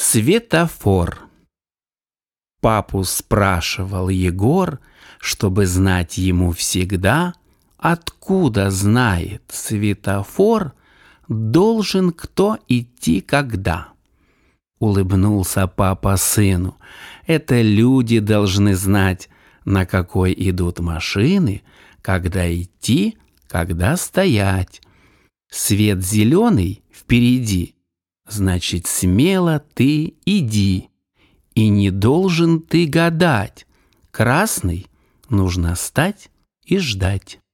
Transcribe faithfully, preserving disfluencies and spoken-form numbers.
Светофор. Папу спрашивал Егор, чтобы знать ему всегда, откуда знает светофор, должен кто идти когда. Улыбнулся папа сыну. Это люди должны знать, на какой идут машины, когда идти, когда стоять. Свет зеленый впереди, значит, смело ты иди. И не должен ты гадать. Красный нужно стать и ждать.